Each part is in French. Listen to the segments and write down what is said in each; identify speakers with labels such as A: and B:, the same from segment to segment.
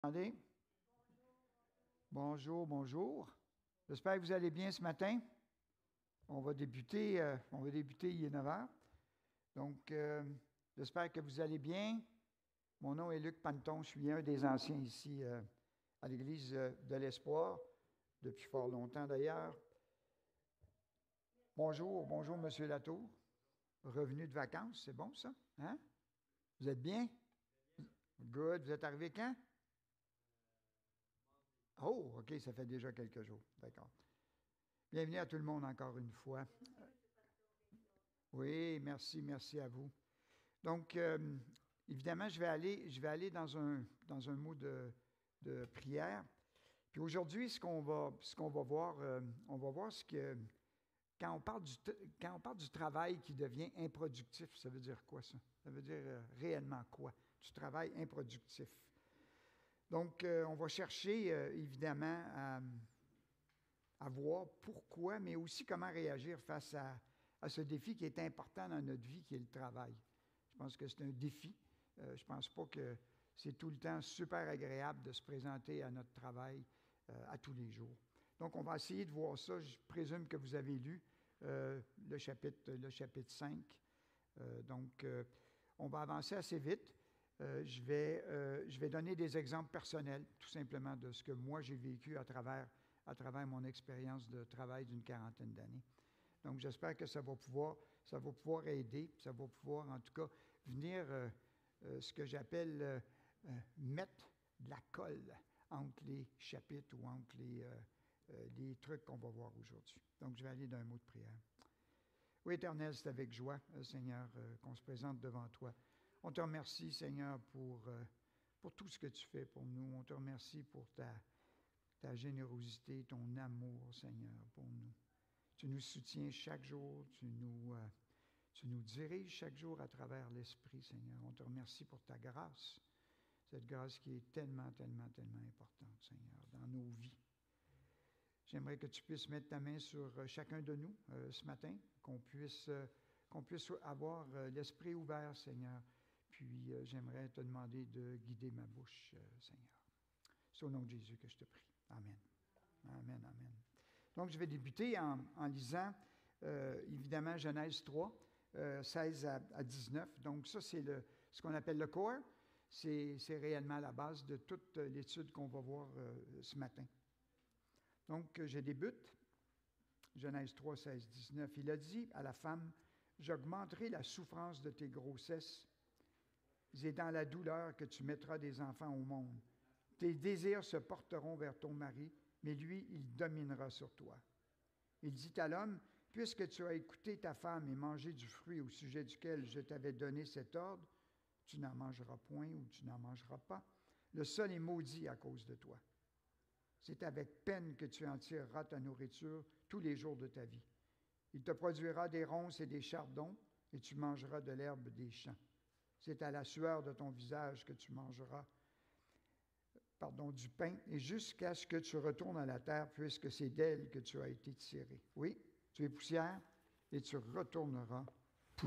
A: Attendez. Bonjour, bonjour. J'espère que vous allez bien ce matin. On va débuter, il est 9 heures. Donc, j'espère que vous allez bien. Mon nom est Luc Panton, je suis un des anciens ici à l'Église de l'Espoir, depuis fort longtemps d'ailleurs. Bonjour, M. Latour. Revenu de vacances, c'est bon ça? Hein? Vous êtes bien? Good. Vous êtes arrivé quand? Oh, OK, ça fait déjà quelques jours. D'accord. Bienvenue à tout le monde encore une fois. Oui, merci à vous. Donc, évidemment, je vais aller dans un mot de prière. Puis aujourd'hui, ce qu'on va voir, on va voir ce que quand on parle du travail qui devient improductif, ça veut dire quoi ça? Ça veut dire réellement quoi? Du travail improductif. Donc, on va chercher évidemment à voir pourquoi, mais aussi comment réagir face à ce défi qui est important dans notre vie, qui est le travail. Je pense que c'est un défi. Je ne pense pas que c'est tout le temps super agréable de se présenter à notre travail à tous les jours. Donc, on va essayer de voir ça. Je présume que vous avez lu le chapitre 5. Donc, on va avancer assez vite. Je vais donner des exemples personnels, tout simplement, de ce que moi j'ai vécu à travers mon expérience de travail d'une 40aine d'années. Donc, j'espère que ça va pouvoir aider, ça va pouvoir, en tout cas, venir ce que j'appelle mettre de la colle entre les chapitres ou entre les trucs qu'on va voir aujourd'hui. Donc, je vais aller d'un mot de prière. Oui, Éternel, c'est avec joie, Seigneur, qu'on se présente devant toi. On te remercie, Seigneur, pour tout ce que tu fais pour nous. On te remercie pour ta générosité, ton amour, Seigneur, pour nous. Tu nous soutiens chaque jour, tu nous diriges chaque jour à travers l'Esprit, Seigneur. On te remercie pour ta grâce, cette grâce qui est tellement importante, Seigneur, dans nos vies. J'aimerais que tu puisses mettre ta main sur chacun de nous ce matin, qu'on puisse avoir l'esprit ouvert, Seigneur. Puis j'aimerais te demander de guider ma bouche, Seigneur. C'est au nom de Jésus que je te prie. Amen. Amen. Donc, je vais débuter en lisant, évidemment, Genèse 3, 16 à 19. Donc, ça, c'est ce qu'on appelle le corps. C'est réellement la base de toute l'étude qu'on va voir ce matin. Donc, je débute. Genèse 3, 16, 19. Il a dit à la femme, « J'augmenterai la souffrance de tes grossesses et dans la douleur que tu mettras des enfants au monde. Tes désirs se porteront vers ton mari, mais lui, il dominera sur toi. » Il dit à l'homme, « Puisque tu as écouté ta femme et mangé du fruit au sujet duquel je t'avais donné cet ordre, tu n'en mangeras point ou tu n'en mangeras pas. Le sol est maudit à cause de toi. C'est avec peine que tu en tireras ta nourriture tous les jours de ta vie. Il te produira des ronces et des chardons, et tu mangeras de l'herbe des champs. C'est à la sueur de ton visage que tu mangeras du pain, et jusqu'à ce que tu retournes à la terre, puisque c'est d'elle que tu as été tiré. Oui, tu es poussière, et tu retourneras poussière. »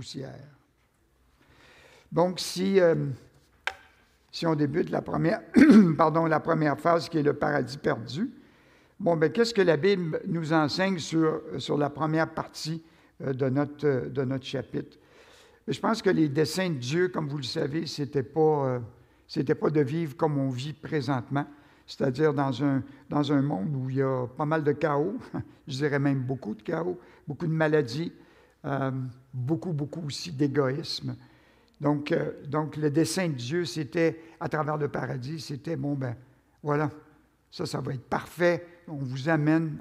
A: Donc, si on débute la première phase qui est le paradis perdu, qu'est-ce que la Bible nous enseigne sur la première partie de notre chapitre? Je pense que les desseins de Dieu, comme vous le savez, c'était pas de vivre comme on vit présentement, c'est-à-dire dans un monde où il y a pas mal de chaos, je dirais même beaucoup de chaos, beaucoup de maladies, beaucoup aussi d'égoïsme. Donc, le dessein de Dieu, c'était, à travers le paradis, c'était, voilà, ça va être parfait, on vous amène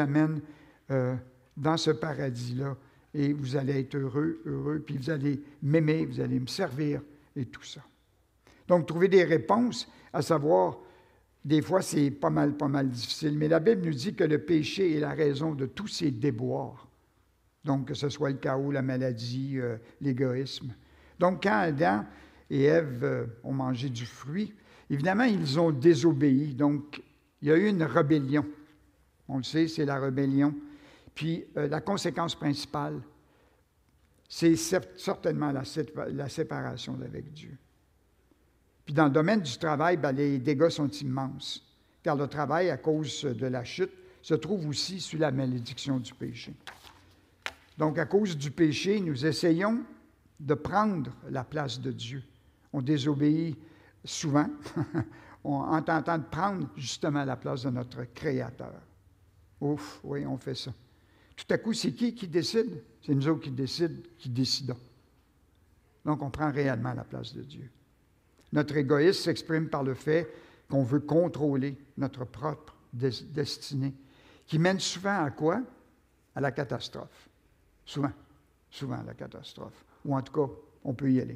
A: dans ce paradis-là, et vous allez être heureux, puis vous allez m'aimer, vous allez me servir, et tout ça. Donc, trouver des réponses, à savoir, des fois, c'est pas mal difficile, mais la Bible nous dit que le péché est la raison de tous ces déboires. Donc, que ce soit le chaos, la maladie, l'égoïsme. Donc, quand Adam et Ève ont mangé du fruit, évidemment, ils ont désobéi. Donc, il y a eu une rébellion. On le sait, c'est la rébellion. Puis, la conséquence principale, c'est certainement la séparation d'avec Dieu. Puis dans le domaine du travail, les dégâts sont immenses, car le travail, à cause de la chute, se trouve aussi sous la malédiction du péché. Donc, à cause du péché, nous essayons de prendre la place de Dieu. On désobéit souvent en tentant de prendre justement la place de notre Créateur. Ouf, oui, on fait ça. Tout à coup, c'est qui décide? C'est nous autres qui décidons. Donc, on prend réellement la place de Dieu. Notre égoïsme s'exprime par le fait qu'on veut contrôler notre propre destinée, qui mène souvent à quoi? À la catastrophe. Souvent à la catastrophe. Ou en tout cas, on peut y aller.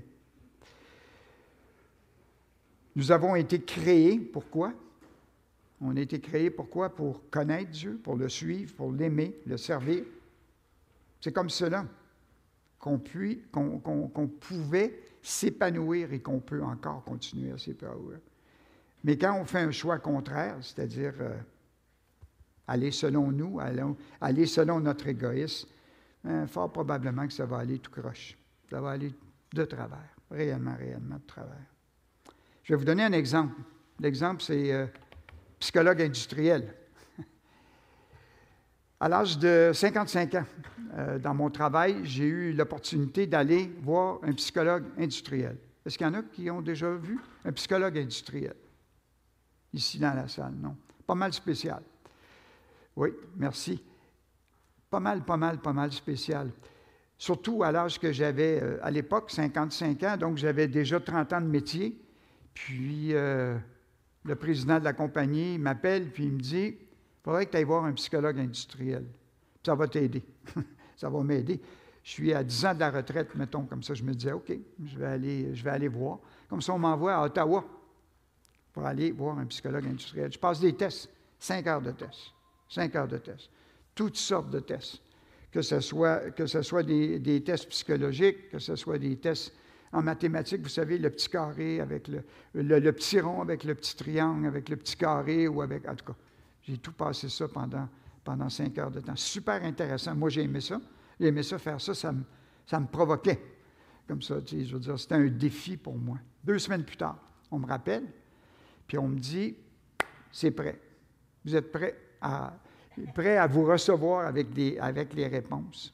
A: Nous avons été créés, pourquoi? On a été créés pourquoi? Pour connaître Dieu, pour le suivre, pour l'aimer, le servir. C'est comme cela qu'on pouvait s'épanouir et qu'on peut encore continuer à s'épanouir. Mais quand on fait un choix contraire, c'est-à-dire aller selon nous, aller selon notre égoïsme, fort probablement que ça va aller tout croche. Ça va aller de travers, réellement de travers. Je vais vous donner un exemple. L'exemple, c'est psychologue industriel. À l'âge de 55 ans, dans mon travail, j'ai eu l'opportunité d'aller voir un psychologue industriel. Est-ce qu'il y en a qui ont déjà vu un psychologue industriel? Ici dans la salle, non. Pas mal spécial. Oui, merci. Pas mal spécial. Surtout à l'âge que j'avais, à l'époque, 55 ans, donc j'avais déjà 30 ans de métier. Puis le président de la compagnie m'appelle, puis il me dit, il faudrait que tu ailles voir un psychologue industriel. Puis ça va t'aider. Ça va m'aider. Je suis à 10 ans de la retraite, mettons, comme ça. Je me disais, OK, je vais aller voir. Comme ça, on m'envoie à Ottawa pour aller voir un psychologue industriel. Je passe des tests, 5 heures de tests. 5 heures de tests. Toutes sortes de tests. Que ce soit des tests psychologiques, que ce soit des tests en mathématiques, vous savez, le petit carré avec le petit rond, avec le petit triangle, avec le petit carré, ou avec... En tout cas, j'ai tout passé ça pendant 5 heures de temps. Super intéressant. Moi, j'ai aimé ça. J'ai aimé ça, faire ça. Ça me provoquait. Comme ça, tu sais, je veux dire, c'était un défi pour moi. 2 semaines plus tard, on me rappelle, puis on me dit, c'est prêt. Vous êtes prêts à vous recevoir avec les réponses.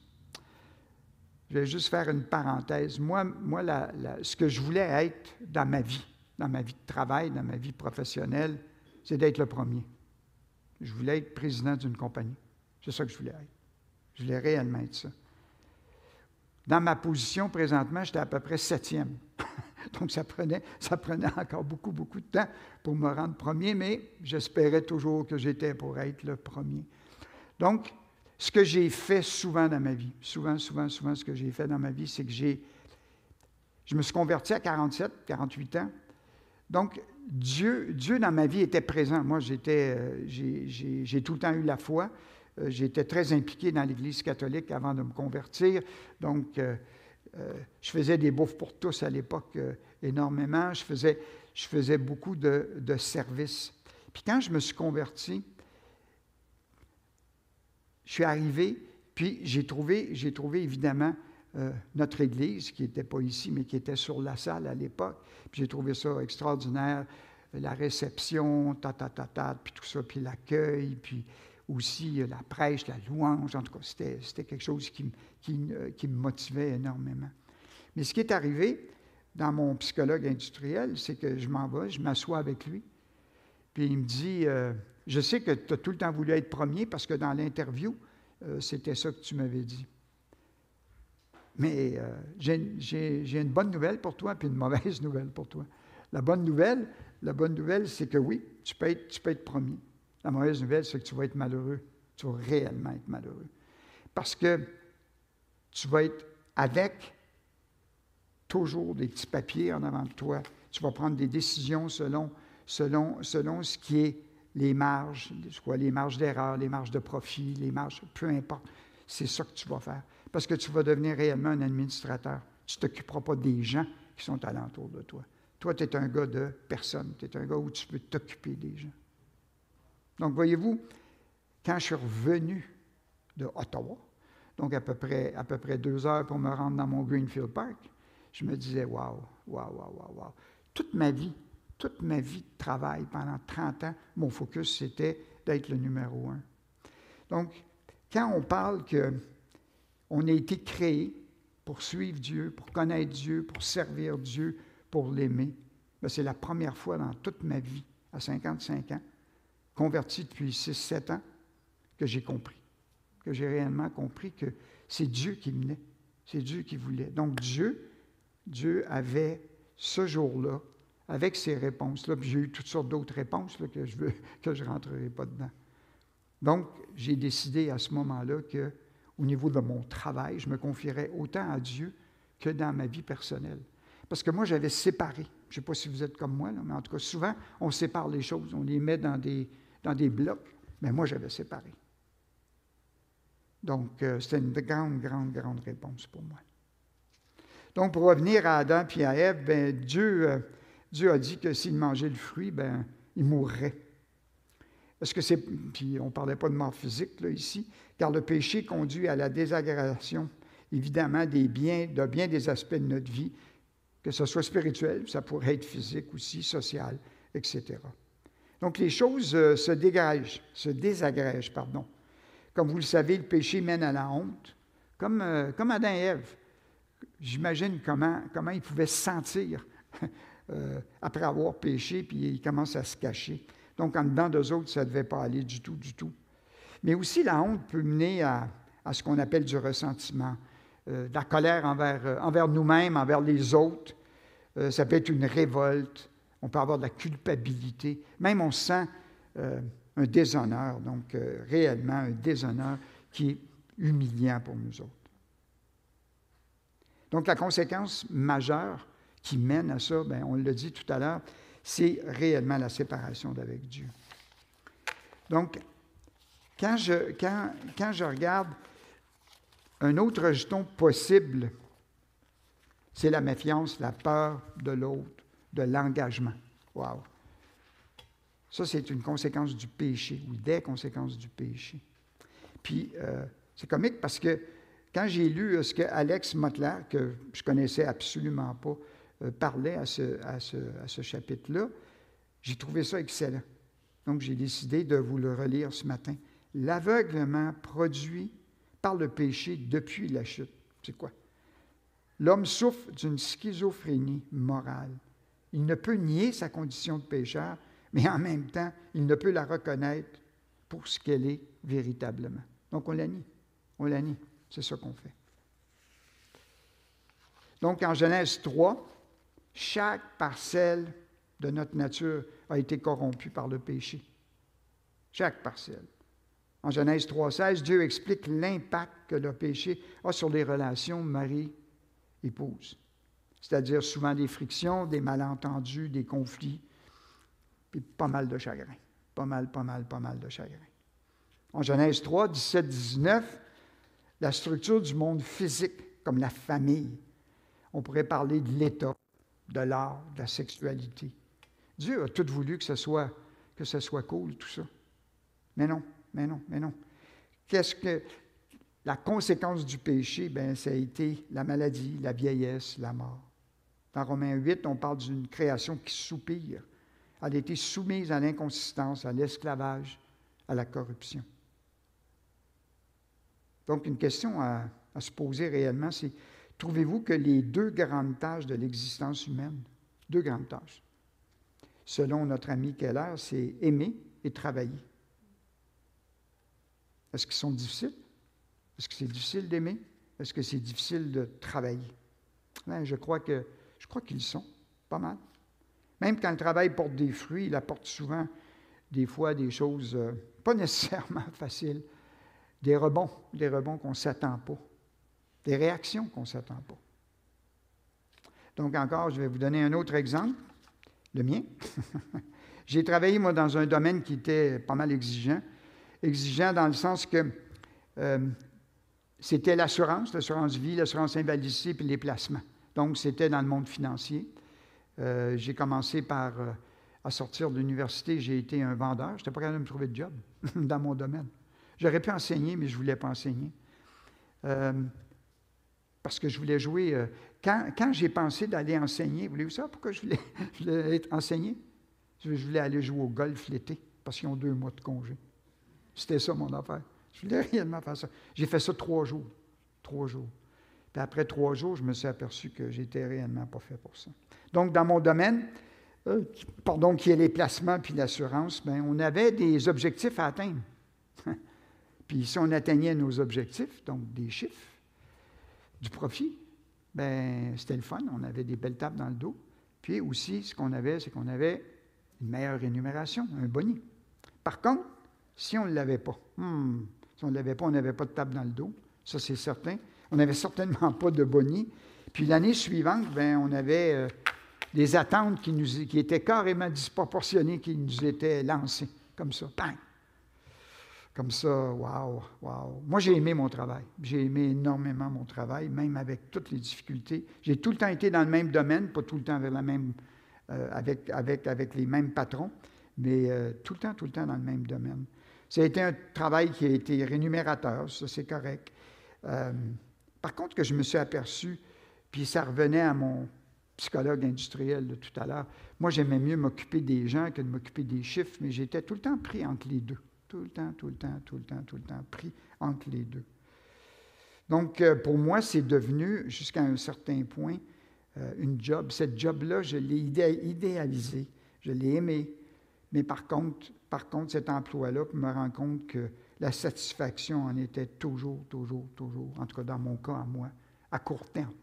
A: Je vais juste faire une parenthèse. Moi ce que je voulais être dans ma vie de travail, dans ma vie professionnelle, c'est d'être le premier. Je voulais être président d'une compagnie. C'est ça que je voulais être. Je voulais réellement être ça. Dans ma position, présentement, j'étais à peu près 7e. Donc, ça prenait encore beaucoup de temps pour me rendre premier, mais j'espérais toujours que j'étais pour être le premier. Donc, ce que j'ai fait souvent dans ma vie, souvent, ce que j'ai fait dans ma vie, c'est que je me suis converti à 47, 48 ans. Donc, Dieu dans ma vie était présent. Moi, j'ai tout le temps eu la foi. J'étais très impliqué dans l'Église catholique avant de me convertir. Donc, je faisais des bouffes pour tous à l'époque énormément. Je faisais beaucoup de services. Puis quand je me suis converti, je suis arrivé, puis j'ai trouvé évidemment notre Église, qui n'était pas ici, mais qui était sur la salle à l'époque. Puis j'ai trouvé ça extraordinaire, la réception, puis tout ça, puis l'accueil, puis aussi la prêche, la louange. En tout cas, c'était quelque chose qui me motivait énormément. Mais ce qui est arrivé dans mon psychologue industriel, c'est que je m'en vais, je m'assois avec lui, puis il me dit, je sais que tu as tout le temps voulu être premier parce que dans l'interview, c'était ça que tu m'avais dit. Mais j'ai une bonne nouvelle pour toi, puis une mauvaise nouvelle pour toi. La bonne nouvelle, c'est que oui, tu peux être premier. La mauvaise nouvelle, c'est que tu vas être malheureux. Tu vas réellement être malheureux. Parce que tu vas être avec toujours des petits papiers en avant de toi. Tu vas prendre des décisions selon ce qui est les marges, les marges d'erreur, les marges de profit, les marges, peu importe. C'est ça que tu vas faire. Parce que tu vas devenir réellement un administrateur. Tu ne t'occuperas pas des gens qui sont alentour de toi. Toi, tu es un gars de personne. Tu es un gars où tu peux t'occuper des gens. Donc, voyez-vous, quand je suis revenu de Ottawa, donc à peu près 2 heures pour me rendre dans mon Greenfield Park, je me disais, wow. toute ma vie de travail, pendant 30 ans, mon focus, c'était d'être le numéro 1. Donc, quand on parle qu'on a été créé pour suivre Dieu, pour connaître Dieu, pour servir Dieu, pour l'aimer, bien, c'est la première fois dans toute ma vie, à 55 ans, converti depuis 6-7 ans, que j'ai compris, que j'ai réellement compris que c'est Dieu qui menait, c'est Dieu qui voulait. Donc Dieu avait ce jour-là, avec ces réponses-là, puis j'ai eu toutes sortes d'autres réponses là, que je ne rentrerai pas dedans. Donc, j'ai décidé à ce moment-là qu'au niveau de mon travail, je me confierais autant à Dieu que dans ma vie personnelle. Parce que moi, j'avais séparé. Je ne sais pas si vous êtes comme moi, là, mais en tout cas, souvent, on sépare les choses, on les met dans des blocs. Mais moi, j'avais séparé. Donc, c'était une grande réponse pour moi. Donc, pour revenir à Adam et à Ève, bien, Dieu a dit que s'ils mangeaient le fruit, bien, ils mourraient. Est-ce que c'est... Puis on ne parlait pas de mort physique, là, ici, car le péché conduit à la désagrégation, évidemment, de bien des aspects de notre vie, que ce soit spirituel, ça pourrait être physique aussi, social, etc. Donc, les choses se désagrègent. Comme vous le savez, le péché mène à la honte, comme Adam et Ève. J'imagine comment ils pouvaient se sentir après avoir péché, puis ils commencent à se cacher. Donc, en dedans d'eux autres, ça ne devait pas aller du tout. Mais aussi, la honte peut mener à ce qu'on appelle du ressentiment, de la colère envers nous-mêmes, envers les autres. Ça peut être une révolte. On peut avoir de la culpabilité. Même, on sent un déshonneur, donc réellement un déshonneur qui est humiliant pour nous autres. Donc, la conséquence majeure qui mène à ça, bien, on l'a dit tout à l'heure, c'est réellement la séparation d'avec Dieu. Donc, quand je regarde un autre rejeton possible, c'est la méfiance, la peur de l'autre, de l'engagement. Wow! Ça, c'est une conséquence du péché, ou des conséquences du péché. Puis, c'est comique parce que quand j'ai lu ce que Alex Mottler, que je ne connaissais absolument pas, parlait à ce chapitre-là, j'ai trouvé ça excellent. Donc, j'ai décidé de vous le relire ce matin. L'aveuglement produit par le péché depuis la chute. C'est quoi? L'homme souffre d'une schizophrénie morale. Il ne peut nier sa condition de pécheur, mais en même temps, il ne peut la reconnaître pour ce qu'elle est véritablement. Donc, on la nie. On la nie. C'est ça qu'on fait. Donc, en Genèse 3, chaque parcelle de notre nature a été corrompue par le péché. Chaque parcelle. En Genèse 3,16, Dieu explique l'impact que le péché a sur les relations mari-épouse. C'est-à-dire souvent des frictions, des malentendus, des conflits, puis pas mal de chagrin. Pas mal de chagrin. En Genèse 3, 17-19, la structure du monde physique, comme la famille. On pourrait parler de l'État, de l'art, de la sexualité. Dieu a tout voulu que ce soit cool, tout ça. Mais non. Qu'est-ce que la conséquence du péché? Bien, ça a été la maladie, la vieillesse, la mort. Dans Romains 8, on parle d'une création qui soupire. Elle a été soumise à l'inconsistance, à l'esclavage, à la corruption. Donc, une question à se poser réellement, c'est: trouvez-vous que les deux grandes tâches de l'existence humaine, deux grandes tâches, selon notre ami Keller, c'est aimer et travailler. Est-ce qu'ils sont difficiles? Est-ce que c'est difficile d'aimer? Est-ce que c'est difficile de travailler? Bien, je crois qu'ils sont, pas mal. Même quand le travail porte des fruits, il apporte souvent, des fois, des choses pas nécessairement faciles, des rebonds qu'on ne s'attend pas, des réactions qu'on ne s'attend pas. Donc encore, je vais vous donner un autre exemple, le mien. J'ai travaillé, moi, dans un domaine qui était pas mal exigeant dans le sens que c'était l'assurance vie, l'assurance invalidité, puis les placements. Donc, c'était dans le monde financier. J'ai commencé par, à sortir de l'université, j'ai été un vendeur. Je n'étais pas capable de me trouver de job dans mon domaine. J'aurais pu enseigner, mais je ne voulais pas enseigner. parce que je voulais jouer. Quand j'ai pensé d'aller enseigner, voulez-vous savoir pourquoi je voulais être enseigné? Je voulais aller jouer au golf l'été, parce qu'ils ont 2 mois de congé. C'était ça mon affaire. Je voulais réellement faire ça. J'ai fait ça 3 jours. 3 jours. Puis après 3 jours, je me suis aperçu que j'étais réellement pas fait pour ça. Donc, dans mon domaine, qui est les placements puis l'assurance, bien, on avait des objectifs à atteindre. Puis si on atteignait nos objectifs, donc des chiffres, du profit, bien, c'était le fun. On avait des belles tapes dans le dos. Puis aussi, ce qu'on avait, c'est qu'on avait une meilleure rémunération, un boni. Par contre, si on ne l'avait pas, si on ne l'avait pas, on n'avait pas de tape dans le dos, ça c'est certain. On n'avait certainement pas de boni. Puis l'année suivante, bien, on avait des attentes qui étaient carrément disproportionnées, qui nous étaient lancées, comme ça, bang! Comme ça, wow, wow. Moi, j'ai aimé mon travail. J'ai aimé énormément mon travail, même avec toutes les difficultés. J'ai tout le temps été dans le même domaine, pas tout le temps avec les mêmes patrons, mais tout le temps dans le même domaine. Ça a été un travail qui a été rémunérateur, ça c'est correct. Par contre, que je me suis aperçu, puis ça revenait à mon psychologue industriel de tout à l'heure, moi j'aimais mieux m'occuper des gens que de m'occuper des chiffres, mais j'étais tout le temps pris entre les deux. Tout le temps pris entre les deux. Donc, pour moi, c'est devenu, jusqu'à un certain point, une job. Cette job-là, je l'ai idéalisée, je l'ai aimée. Mais par contre, cet emploi-là, je me rends compte que la satisfaction en était toujours, en tout cas dans mon cas, à moi, à court terme.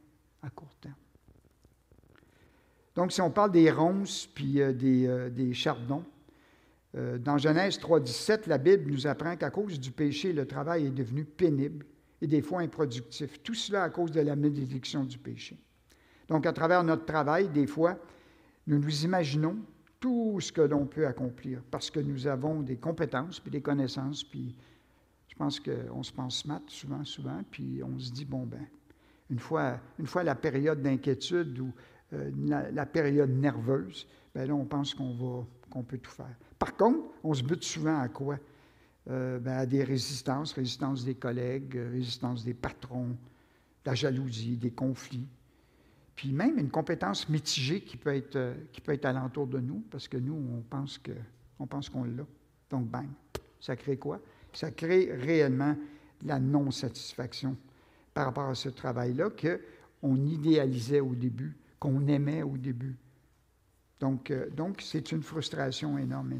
A: Donc, si on parle des ronces puis des chardons, dans Genèse 3,17, la Bible nous apprend qu'à cause du péché, le travail est devenu pénible et des fois improductif. Tout cela à cause de la malédiction du péché. Donc, à travers notre travail, des fois, nous nous imaginons tout ce que l'on peut accomplir parce que nous avons des compétences puis des connaissances. Puis, je pense qu'on se pense smart souvent, puis on se dit, bon, ben, une fois la période d'inquiétude ou la période nerveuse, bien là, on pense qu'on peut tout faire. Par contre, on se bute souvent à quoi? À des résistances des collègues, résistance des patrons, de la jalousie, des conflits. Puis même une compétence mitigée qui peut être alentour de nous, parce que nous, on pense qu'on l'a. Donc, bang, ça crée quoi? Ça crée réellement la non-satisfaction par rapport à ce travail-là qu'on idéalisait au début, qu'on aimait au début. Donc, c'est une frustration énorme.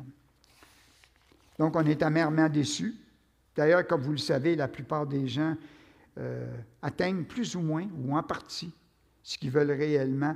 A: Donc, on est amèrement déçus. D'ailleurs, comme vous le savez, la plupart des gens atteignent plus ou moins, ou en partie, ce qu'ils veulent réellement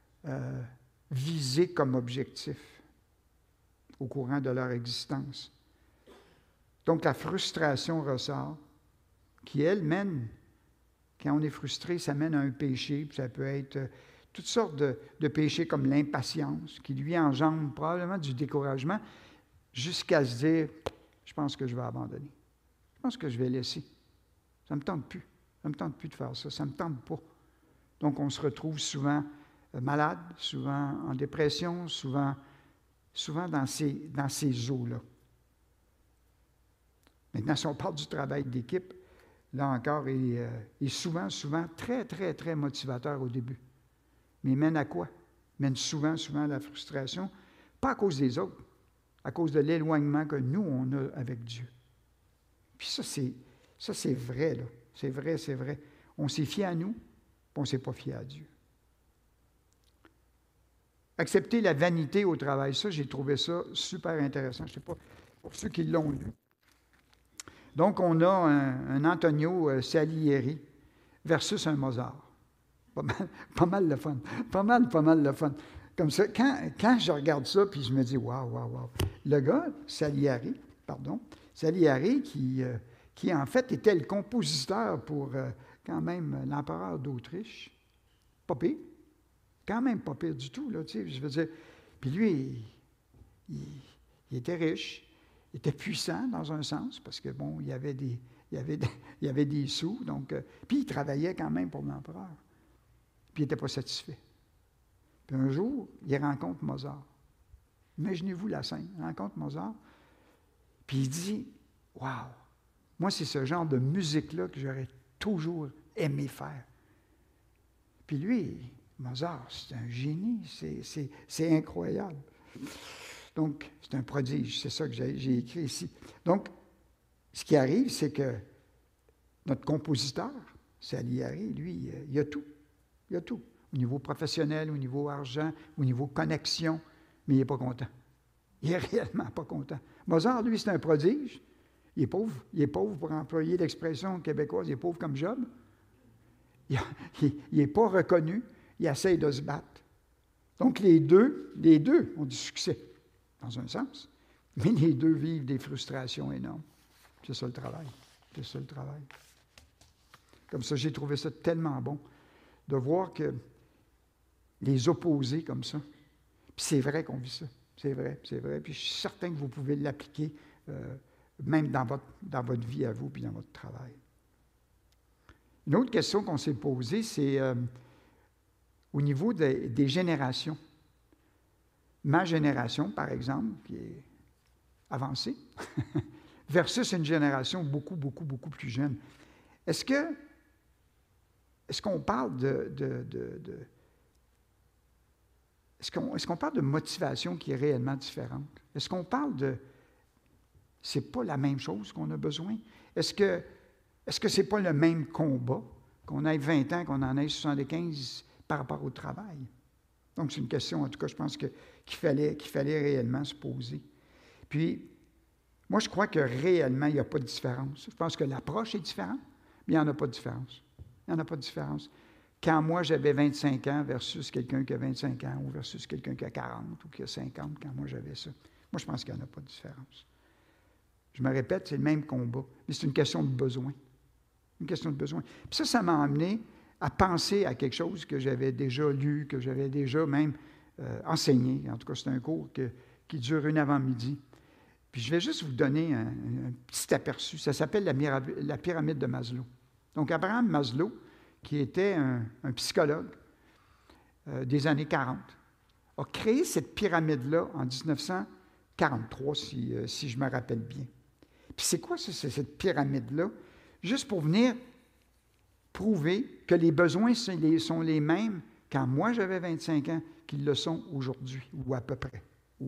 A: viser comme objectif au courant de leur existence. Donc, la frustration ressort, qui, elle, mène, quand on est frustré, ça mène à un péché, puis ça peut être toutes sortes de péchés comme l'impatience, qui lui engendre probablement du découragement, jusqu'à se dire, je pense que je vais abandonner. Je pense que je vais laisser. Ça ne me tente plus. Ça ne me tente plus de faire ça. Ça ne me tente pas. Donc, on se retrouve souvent malade, souvent en dépression, souvent dans ces eaux-là. Maintenant, si on parle du travail d'équipe, là encore, il est souvent très motivateur au début. Mais il mène à quoi? Il mène souvent à la frustration, pas à cause des autres, à cause de l'éloignement que nous, on a avec Dieu. Puis ça, c'est vrai, là. C'est vrai. On s'est fié à nous, puis on ne s'est pas fié à Dieu. Accepter la vanité au travail, ça, j'ai trouvé ça super intéressant. Je ne sais pas, pour ceux qui l'ont lu. Donc, on a un Antonio Salieri versus un Mozart. Pas mal le fun. Pas mal le fun. Comme ça, quand je regarde ça, puis je me dis, waouh. Le gars, Salieri, qui en fait était le compositeur pour quand même l'empereur d'Autriche. Pas pire. Quand même pas pire du tout, là, tu sais, je veux dire. Puis lui, il était riche. Il était puissant dans un sens, parce que, bon, il y avait des sous, donc, puis il travaillait quand même pour l'empereur. Puis il n'était pas satisfait. Puis un jour, il rencontre Mozart. Imaginez-vous la scène, il rencontre Mozart, puis il dit, « Wow, moi c'est ce genre de musique-là que j'aurais toujours aimé faire. Puis lui, Mozart, c'est un génie, c'est incroyable. Donc, c'est un prodige, c'est ça que j'ai écrit ici. Donc, ce qui arrive, c'est que notre compositeur, Salieri, lui, il a tout. Il a tout. Au niveau professionnel, au niveau argent, au niveau connexion, mais il n'est pas content. Il n'est réellement pas content. Mozart, lui, c'est un prodige. Il est pauvre. Il est pauvre, pour employer l'expression québécoise, il est pauvre comme Job. Il n'est pas reconnu. Il essaye de se battre. Donc, les deux ont du succès, dans un sens. Mais les deux vivent des frustrations énormes. C'est ça le travail. C'est ça le travail. Comme ça, j'ai trouvé ça tellement bon de voir que les opposés comme ça. Puis c'est vrai qu'on vit ça. C'est vrai. Puis je suis certain que vous pouvez l'appliquer même dans votre vie à vous puis dans votre travail. Une autre question qu'on s'est posée, c'est au niveau des générations. Ma génération, par exemple, qui est avancée, versus une génération beaucoup plus jeune. Est-ce qu'on parle est-ce qu'on parle de motivation qui est réellement différente? Est-ce qu'on parle c'est pas la même chose qu'on a besoin? Est-ce que c'est pas le même combat, qu'on ait 20 ans, qu'on en ait 75 par rapport au travail? Donc, c'est une question, en tout cas, je pense qu'il fallait réellement se poser. Puis, moi, je crois que réellement, il n'y a pas de différence. Je pense que l'approche est différente, mais il n'y en a pas de différence. Il n'y en a pas de différence. Quand moi, j'avais 25 ans versus quelqu'un qui a 25 ans, ou versus quelqu'un qui a 40 ou qui a 50, quand moi, j'avais ça. Moi, je pense qu'il n'y en a pas de différence. Je me répète, c'est le même combat, mais c'est une question de besoin. Une question de besoin. Puis ça m'a amené à penser à quelque chose que j'avais déjà lu, que j'avais déjà même enseigné. En tout cas, c'est un cours qui dure une avant-midi. Puis je vais juste vous donner un petit aperçu. Ça s'appelle la pyramide de Maslow. Donc, Abraham Maslow, qui était un psychologue des années 40, a créé cette pyramide-là en 1943, si je me rappelle bien. Puis c'est quoi cette pyramide-là? Juste pour venir prouver que les besoins sont les mêmes quand moi j'avais 25 ans qu'ils le sont aujourd'hui, ou à peu près.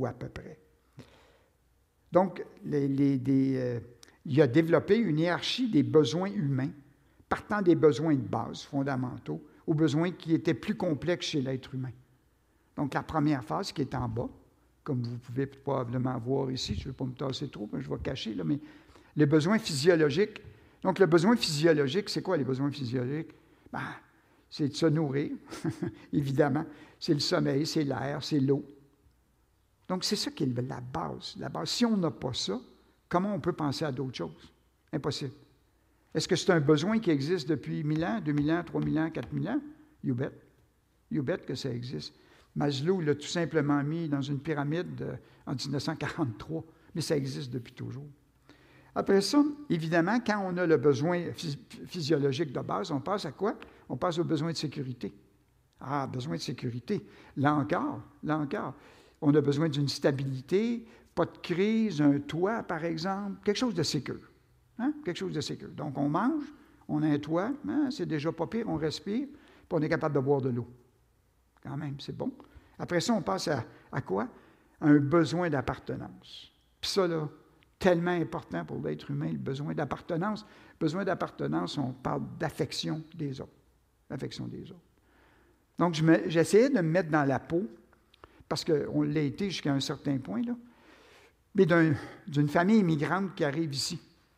A: Donc, il a développé une hiérarchie des besoins humains, partant des besoins de base fondamentaux aux besoins qui étaient plus complexes chez l'être humain. Donc, la première phase qui est en bas, comme vous pouvez probablement voir ici, je ne vais pas me tasser trop, mais je vais cacher, là, mais les besoins physiologiques. Donc, le besoin physiologique, c'est quoi les besoins physiologiques? Ben, c'est de se nourrir, évidemment. C'est le sommeil, c'est l'air, c'est l'eau. Donc, c'est ça qui est la base. La base. Si on n'a pas ça, comment on peut penser à d'autres choses? Impossible. Est-ce que c'est un besoin qui existe depuis 1000 ans, 2000 ans, 3000 ans, 4000 ans? You bet. You bet que ça existe. Maslow l'a tout simplement mis dans une pyramide en 1943, mais ça existe depuis toujours. Après ça, évidemment, quand on a le besoin physiologique de base, on passe à quoi? On passe au besoin de sécurité. Ah, besoin de sécurité. Là encore, on a besoin d'une stabilité, pas de crise, un toit, par exemple, quelque chose de sécure. Hein? Quelque chose de sécure. Donc, on mange, on a un toit, hein? C'est déjà pas pire, on respire, puis on est capable de boire de l'eau. Quand même, c'est bon. Après ça, on passe à quoi? À un besoin d'appartenance. Puis ça, là, tellement important pour l'être humain, le besoin d'appartenance. Besoin d'appartenance, on parle d'affection des autres. L'affection des autres. Donc, j'essayais de me mettre dans la peau, parce qu'on l'a été jusqu'à un certain point, là, mais d'une famille immigrante qui arrive ici.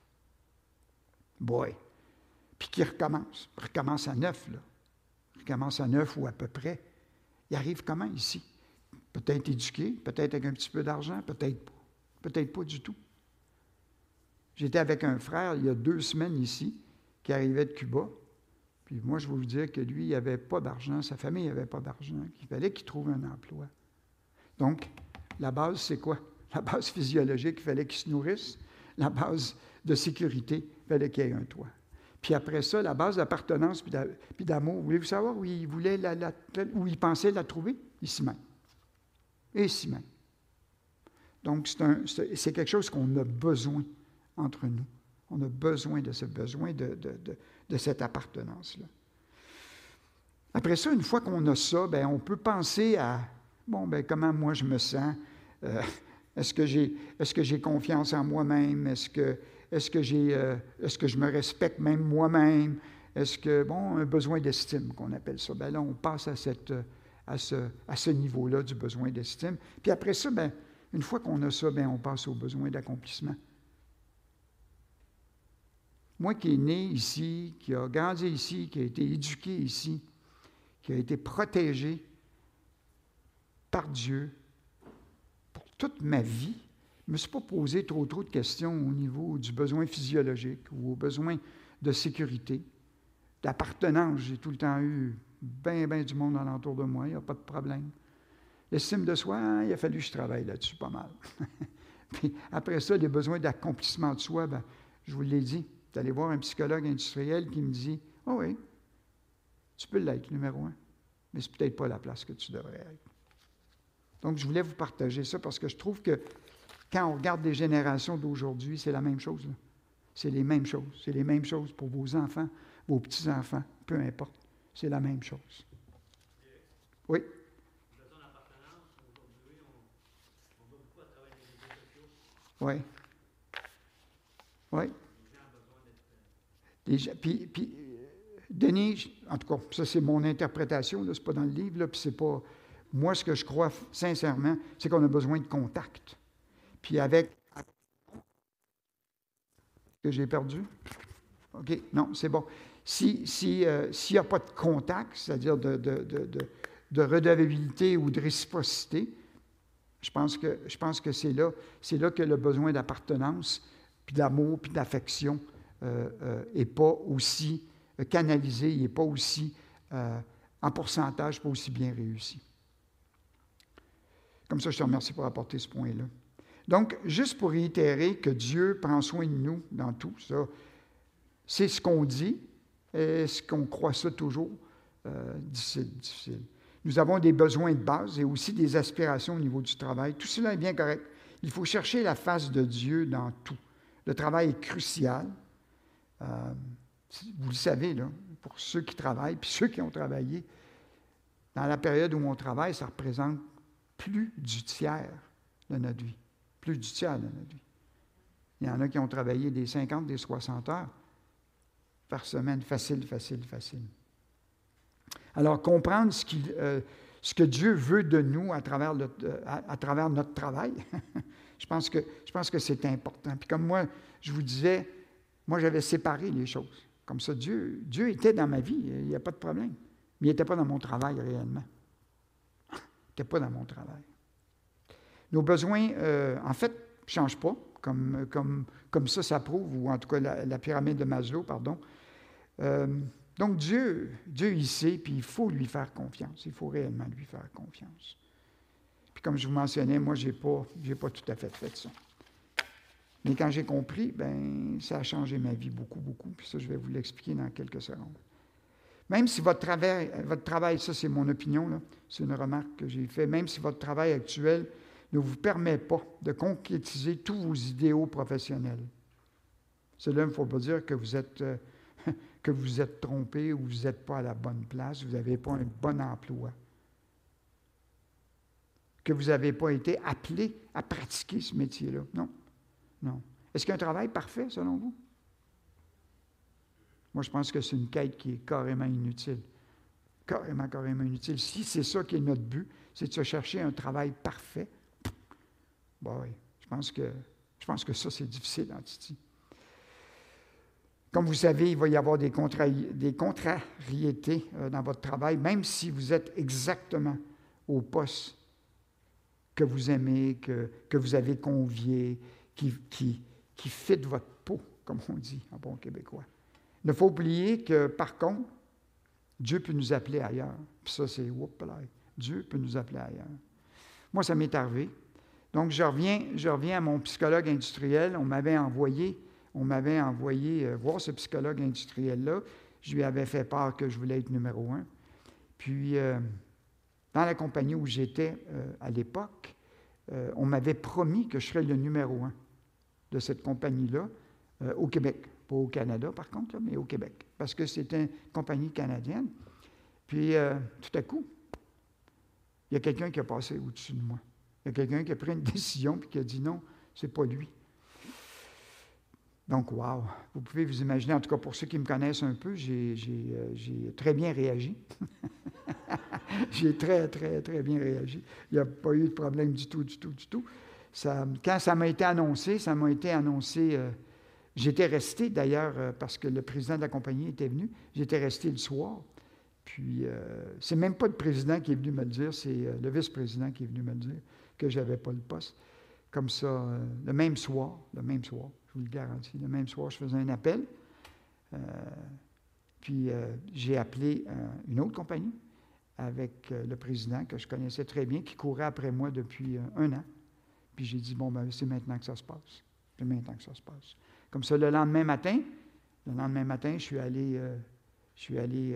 A: Boy! Puis qui recommence à neuf, là. Recommence à neuf ou à peu près. Il arrive comment ici? Peut-être éduqué, peut-être avec un petit peu d'argent, peut-être pas. Peut-être pas du tout. J'étais avec un frère il y a 2 semaines ici, qui arrivait de Cuba. Puis moi, je vais vous dire que lui, il n'avait pas d'argent, sa famille n'avait pas d'argent. Il fallait qu'il trouve un emploi. Donc, la base, c'est quoi? La base physiologique, il fallait qu'il se nourrisse. La base de sécurité, il fallait qu'il y ait un toit. Puis après ça, la base d'appartenance puis d'amour. Voulez-vous savoir où il voulait où il pensait la trouver? Ici même. Ici même. Donc, c'est quelque chose qu'on a besoin entre nous. On a besoin de ce besoin de cette appartenance-là. Après ça, une fois qu'on a ça, bien, on peut penser à, bon, bien, comment moi je me sens? Est-ce que j'ai confiance en moi-même? Est-ce que je me respecte même moi-même? Est-ce que, bon, un besoin d'estime qu'on appelle ça? Bien là, on passe à ce niveau-là du besoin d'estime. Puis après ça, bien, une fois qu'on a ça, bien, on passe au besoin d'accomplissement. Moi qui est né ici, qui a grandi ici, qui a été éduqué ici, qui a été protégé par Dieu pour toute ma vie, je ne me suis pas posé trop de questions au niveau du besoin physiologique ou au besoin de sécurité, d'appartenance. J'ai tout le temps eu bien du monde alentour de moi, il n'y a pas de problème. L'estime de soi, hein, il a fallu que je travaille là-dessus pas mal. Puis après ça, les besoins d'accomplissement de soi, ben, je vous l'ai dit, d'aller voir un psychologue industriel qui me dit « Ah oui, tu peux l'être, numéro 1, mais c'est peut-être pas la place que tu devrais être. » Donc, je voulais vous partager ça parce que je trouve que quand on regarde les générations d'aujourd'hui, c'est la même chose. Là. C'est les mêmes choses. C'est les mêmes choses pour vos enfants, vos petits-enfants, peu importe. C'est la même chose. Oui? Oui. Oui. Puis, Denis, en tout cas, ça c'est mon interprétation, ce n'est pas dans le livre, là, puis c'est pas... Moi, ce que je crois sincèrement, c'est qu'on a besoin de contact. Puis avec... Que j'ai perdu? OK, non, c'est bon. S'il n'y a pas de contact, c'est-à-dire de redevabilité ou de réciprocité, je pense que c'est là que le besoin d'appartenance, puis d'amour, puis d'affection n'est pas aussi canalisé, il n'est pas aussi, en pourcentage, pas aussi bien réussi. Comme ça, je te remercie pour apporter ce point-là. Donc, juste pour réitérer que Dieu prend soin de nous dans tout ça, c'est ce qu'on dit. Est-ce qu'on croit ça toujours? Difficile. Nous avons des besoins de base et aussi des aspirations au niveau du travail. Tout cela est bien correct. Il faut chercher la face de Dieu dans tout. Le travail est crucial. Vous le savez, là, pour ceux qui travaillent, puis ceux qui ont travaillé, dans la période où on travaille, ça représente plus du tiers de notre vie. Plus du tiers de notre vie. Il y en a qui ont travaillé des 50, des 60 heures par semaine. Facile. Alors, comprendre ce que Dieu veut de nous à travers notre travail, je pense que c'est important. Puis comme moi, je vous disais, moi, j'avais séparé les choses. Comme ça, Dieu était dans ma vie, il n'y a pas de problème. Mais il n'était pas dans mon travail réellement. Il n'était pas dans mon travail. Nos besoins, en fait, ne changent pas, comme ça prouve, ou en tout cas la pyramide de Maslow, pardon. Donc Dieu, il sait, puis il faut lui faire confiance. Il faut réellement lui faire confiance. Puis comme je vous mentionnais, moi, je n'ai pas tout à fait ça. Mais quand j'ai compris, ben ça a changé ma vie beaucoup. Puis ça, je vais vous l'expliquer dans quelques secondes. Même si votre travail, ça c'est mon opinion, là, c'est une remarque que j'ai faite, même si votre travail actuel ne vous permet pas de concrétiser tous vos idéaux professionnels. Cela ne faut pas dire que vous êtes trompé ou vous n'êtes pas à la bonne place, vous n'avez pas un bon emploi, que vous n'avez pas été appelé à pratiquer ce métier-là. Non. Est-ce qu'il y a un travail parfait, selon vous? Moi, je pense que c'est une quête qui est carrément inutile. Carrément inutile. Si c'est ça qui est notre but, c'est de se chercher un travail parfait, bon, oui, je pense que ça, c'est difficile en Titi. Comme vous savez, il va y avoir des contrariétés dans votre travail, même si vous êtes exactement au poste que vous aimez, que vous avez convié, qui fit votre peau, comme on dit en bon québécois. Il ne faut oublier que, par contre, Dieu peut nous appeler ailleurs. Puis ça, c'est Dieu peut nous appeler ailleurs. Moi, ça m'est arrivé. Donc, je reviens à mon psychologue industriel. On m'avait envoyé voir ce psychologue industriel-là. Je lui avais fait part que je voulais être numéro 1. Puis, dans la compagnie où j'étais à l'époque, on m'avait promis que je serais le numéro 1 de cette compagnie-là au Québec. Pas au Canada, par contre, là, mais au Québec. Parce que c'est une compagnie canadienne. Puis, tout à coup, il y a quelqu'un qui a passé au-dessus de moi. Il y a quelqu'un qui a pris une décision et qui a dit non, c'est pas lui. Donc, wow! Vous pouvez vous imaginer, en tout cas pour ceux qui me connaissent un peu, j'ai très bien réagi. J'ai très, très, très bien réagi. Il n'y a pas eu de problème du tout. Quand ça m'a été annoncé, j'étais resté d'ailleurs, parce que le président de la compagnie était venu, j'étais resté le soir. Puis, c'est même pas le président qui est venu me le dire, c'est le vice-président qui est venu me le dire, que je n'avais pas le poste. Comme ça, le même soir, je vous le garantis, le même soir, je faisais un appel. Puis, j'ai appelé une autre compagnie avec le président que je connaissais très bien, qui courait après moi depuis un an. Puis, j'ai dit, bon, ben, c'est maintenant que ça se passe. C'est maintenant que ça se passe. Comme ça, le lendemain matin, je suis allé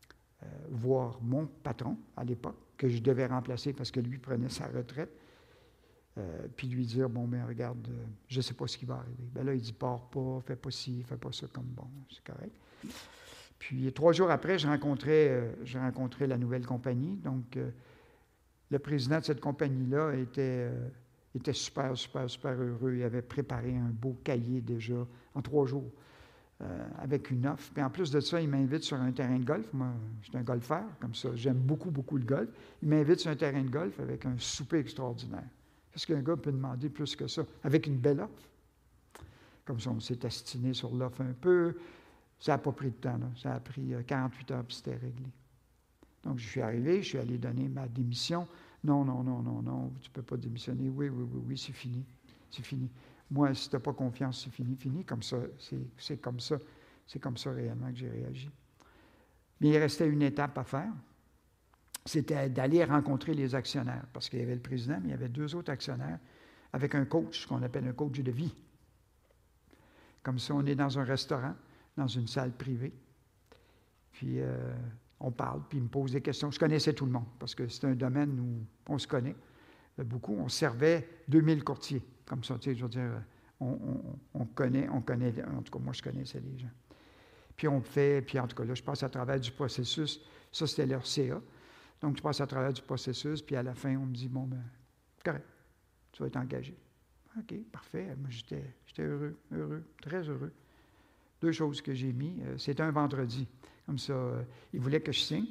A: voir mon patron à l'époque, que je devais remplacer parce que lui prenait sa retraite. Puis lui dire, bon, ben regarde, je ne sais pas ce qui va arriver. Ben là, il dit, pars pas, fais pas ci, fais pas ça, comme bon, c'est correct. Puis 3 jours après, je rencontrais la nouvelle compagnie. Donc, le président de cette compagnie-là était super, super, super heureux. Il avait préparé un beau cahier déjà en 3 jours avec une offre. Puis en plus de ça, il m'invite sur un terrain de golf. Moi, je suis un golfeur, comme ça. J'aime beaucoup, beaucoup le golf. Il m'invite sur un terrain de golf avec un souper extraordinaire. Est-ce qu'un gars peut demander plus que ça? Avec une belle offre. Comme ça, on s'est astiné sur l'offre un peu. Ça n'a pas pris de temps, là. Ça a pris 48 heures, puis c'était réglé. Donc, je suis arrivé, je suis allé donner ma démission. Non, tu ne peux pas démissionner. Oui, c'est fini. C'est fini. Moi, si tu n'as pas confiance, c'est fini. Comme ça, c'est comme ça. C'est comme ça réellement que j'ai réagi. Mais il restait une étape à faire. C'était d'aller rencontrer les actionnaires, parce qu'il y avait le président, mais il y avait 2 autres actionnaires avec un coach, qu'on appelle un coach de vie. Comme ça, on est dans un restaurant, dans une salle privée, puis on parle, puis il me pose des questions. Je connaissais tout le monde, parce que c'est un domaine où on se connaît beaucoup. On servait 2000 courtiers, comme ça, tu sais, je veux dire, on connaît, en tout cas, moi, je connaissais les gens. Puis en tout cas, là, je passe à travers du processus. Ça, c'était leur CA. Donc, je passe à travers du processus, puis à la fin, on me dit, bon, ben, correct, tu vas être engagé. OK, parfait. Moi, j'étais heureux, très heureux. 2 choses que j'ai mis. C'était un vendredi. Comme ça, il voulait que je signe.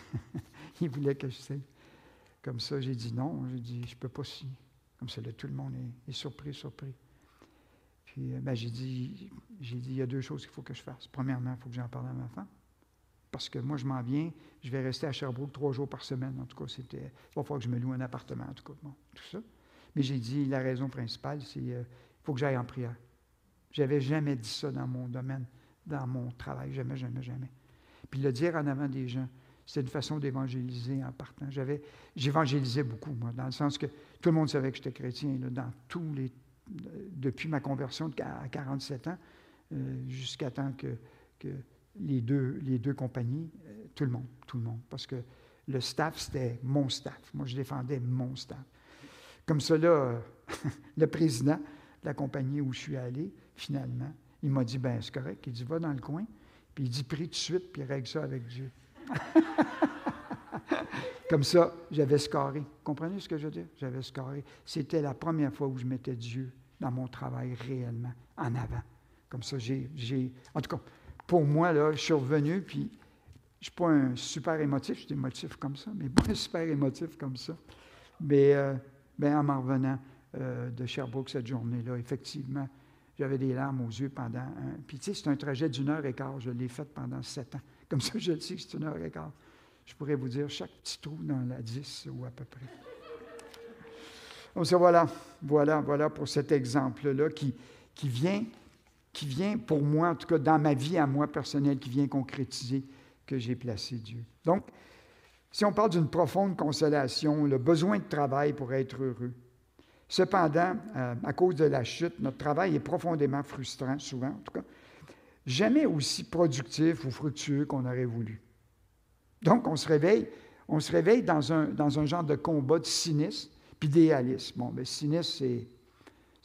A: Comme ça, j'ai dit non. J'ai dit, je ne peux pas signer. Comme ça, là, tout le monde est surpris. Puis, ben, j'ai dit, il y a 2 choses qu'il faut que je fasse. Premièrement, il faut que j'en parle à ma femme. Parce que moi, je m'en viens, je vais rester à Sherbrooke 3 jours par semaine. En tout cas, il va falloir que je me loue un appartement, en tout cas, bon, tout ça. Mais j'ai dit, la raison principale, c'est qu'il faut que j'aille en prière. Je n'avais jamais dit ça dans mon domaine, dans mon travail, jamais. Puis le dire en avant des gens, c'est une façon d'évangéliser en partant. J'évangélisais beaucoup, moi, dans le sens que tout le monde savait que j'étais chrétien, là, depuis ma conversion à 47 ans, jusqu'à temps que les deux compagnies, tout le monde, parce que le staff, c'était mon staff. Moi, je défendais mon staff. Comme cela, le président de la compagnie où je suis allé, finalement, il m'a dit, ben c'est correct. Il dit, va dans le coin, puis il dit, prie tout de suite, puis règle ça avec Dieu. Comme ça, j'avais scoré. Comprenez ce que je veux dire? J'avais scoré. C'était la première fois où je mettais Dieu dans mon travail réellement, en avant. Comme ça, en tout cas, pour moi, là, je suis revenu, puis je ne suis pas un super émotif, je suis émotif comme ça, mais pas un super émotif comme ça. Mais en m'en revenant de Sherbrooke cette journée-là, effectivement, j'avais des larmes aux yeux pendant Puis tu sais, c'est un trajet d'1h15, je l'ai fait pendant 7 ans. Comme ça, je le sais que c'est 1h15. Je pourrais vous dire chaque petit trou dans la 10 ou à peu près. Donc ça, voilà pour cet exemple-là qui vient pour moi, en tout cas dans ma vie à moi personnelle, qui vient concrétiser que j'ai placé Dieu. Donc, si on parle d'une profonde consolation, le besoin de travail pour être heureux. Cependant, à cause de la chute, notre travail est profondément frustrant, souvent en tout cas, jamais aussi productif ou fructueux qu'on aurait voulu. Donc, on se réveille dans un genre de combat de cynisme puis d'idéalisme. Bon, mais cynisme,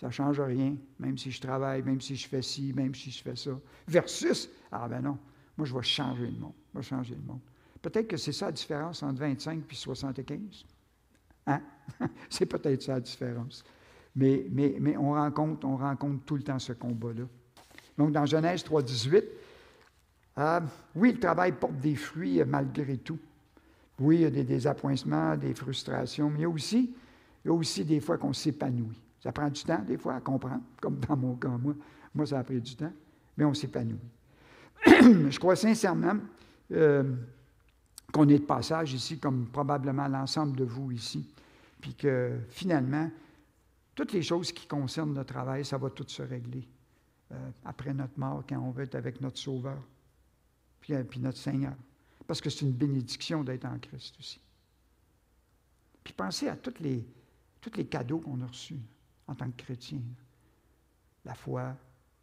A: Ça ne change rien, même si je travaille, même si je fais ci, même si je fais ça. Versus, ah ben non, moi je vais changer le monde. Je vais changer le monde. Peut-être que c'est ça la différence entre 25 et 75. Hein? C'est peut-être ça la différence. Mais on rencontre tout le temps ce combat-là. Donc, dans Genèse 3,18, oui, le travail porte des fruits malgré tout. Oui, il y a des désappointements, des frustrations, mais il y a aussi des fois qu'on s'épanouit. Ça prend du temps, des fois, à comprendre, comme dans mon cas, moi. Moi, ça a pris du temps, mais on s'épanouit. Je crois sincèrement qu'on est de passage ici, comme probablement l'ensemble de vous ici, puis que finalement, toutes les choses qui concernent notre travail, ça va tout se régler après notre mort, quand on va être avec notre Sauveur, puis notre Seigneur. Parce que c'est une bénédiction d'être en Christ aussi. Puis pensez à tous les cadeaux qu'on a reçus en tant que chrétien. La foi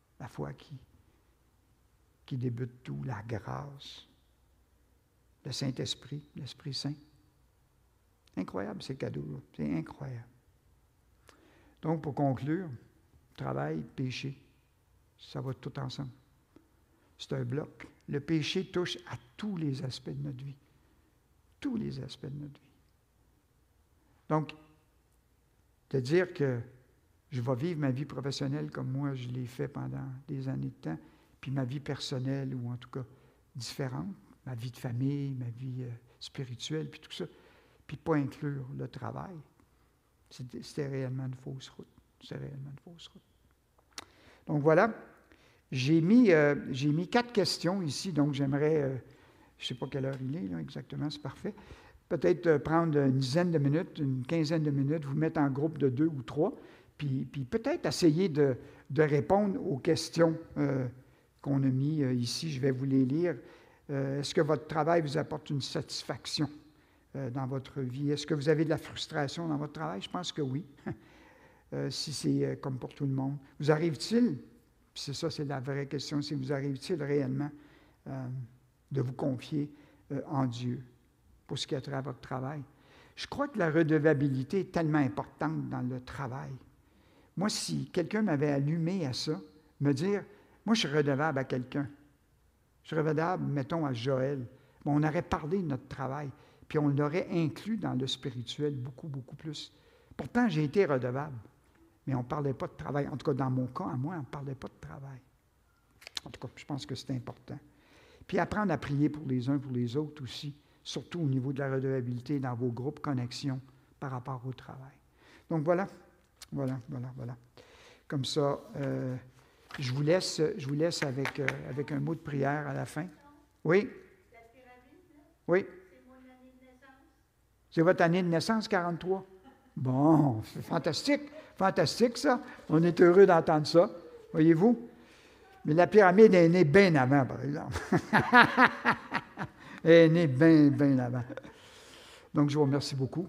A: qui débute tout, la grâce, le Saint-Esprit, l'Esprit Saint. Incroyable ces cadeaux-là, c'est incroyable. Donc, pour conclure, travail, péché, ça va tout ensemble. C'est un bloc. Le péché touche à tous les aspects de notre vie. Tous les aspects de notre vie. Donc, de dire que je vais vivre ma vie professionnelle comme moi je l'ai fait pendant des années de temps, puis ma vie personnelle, ou en tout cas différente, ma vie de famille, ma vie spirituelle, puis tout ça, puis pas inclure le travail, c'était réellement une fausse route. C'était réellement une fausse route. Donc voilà, j'ai mis 4 questions ici, donc j'aimerais, je ne sais pas quelle heure il est là, exactement, c'est parfait, peut-être prendre une dizaine de minutes, une quinzaine de minutes, vous mettre en groupe de 2 ou 3, puis peut-être essayer de répondre aux questions qu'on a mis ici. Je vais vous les lire. Est-ce que votre travail vous apporte une satisfaction dans votre vie? Est-ce que vous avez de la frustration dans votre travail? Je pense que oui, si c'est comme pour tout le monde. Vous arrive-t-il, puis c'est ça, c'est la vraie question, c'est vous arrive-t-il réellement de vous confier en Dieu pour ce qui a trait à votre travail? Je crois que la redevabilité est tellement importante dans le travail. Moi, si quelqu'un m'avait allumé à ça, me dire, moi, je suis redevable à quelqu'un. Je suis redevable, mettons, à Joël. Bon, on aurait parlé de notre travail, puis on l'aurait inclus dans le spirituel beaucoup, beaucoup plus. Pourtant, j'ai été redevable, mais on ne parlait pas de travail. En tout cas, dans mon cas, à moi, on ne parlait pas de travail. En tout cas, je pense que c'est important. Puis apprendre à prier pour les uns, pour les autres aussi, surtout au niveau de la redevabilité dans vos groupes connexion par rapport au travail. Donc voilà. Comme ça, je vous laisse avec un mot de prière à la fin. Oui?
B: La pyramide, là,
A: Oui?
B: c'est mon année de naissance.
A: C'est votre année de naissance, 43? Bon, c'est fantastique. Fantastique, ça. On est heureux d'entendre ça. Voyez-vous? Mais la pyramide est née bien avant, par exemple. Elle est née bien avant. Donc, je vous remercie beaucoup.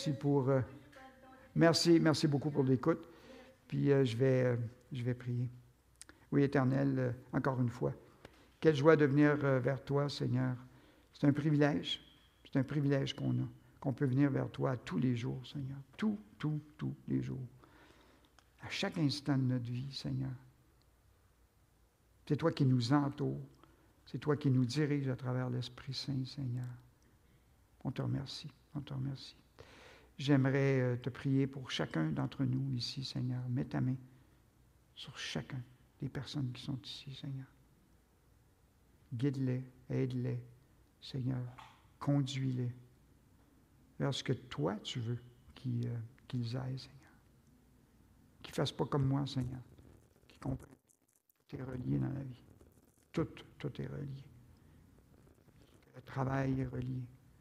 A: Merci beaucoup pour l'écoute. Puis, je vais prier. Oui, Éternel, encore une fois, quelle joie de venir vers toi, Seigneur. C'est un privilège. C'est un privilège qu'on peut venir vers toi tous les jours, Seigneur. Tous les jours. À chaque instant de notre vie, Seigneur. C'est toi qui nous entoure. C'est toi qui nous dirige à travers l'Esprit Saint, Seigneur. On te remercie. J'aimerais te prier pour chacun d'entre nous ici, Seigneur. Mets ta main sur chacun des personnes qui sont ici, Seigneur. Guide-les, aide-les, Seigneur. Conduis-les vers ce que toi, tu veux qu'ils aillent, Seigneur. Qu'ils ne fassent pas comme moi, Seigneur. Qu'ils comprennent. Tout est relié dans la vie. Tout est relié. Le travail est relié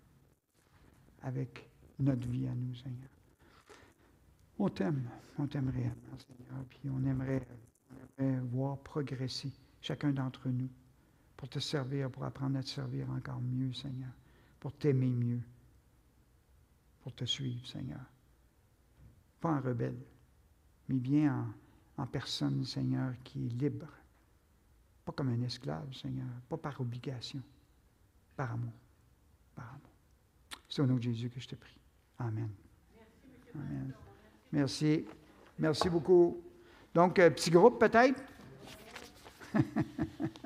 A: avec notre vie à nous, Seigneur. On t'aime réellement, Seigneur, puis on aimerait voir progresser chacun d'entre nous pour te servir, pour apprendre à te servir encore mieux, Seigneur, pour t'aimer mieux, pour te suivre, Seigneur. Pas en rebelle, mais bien en personne, Seigneur, qui est libre. Pas comme un esclave, Seigneur, pas par obligation, par amour. C'est au nom de Jésus que je te prie. Amen. Amen. Merci beaucoup. Donc, petit groupe peut-être?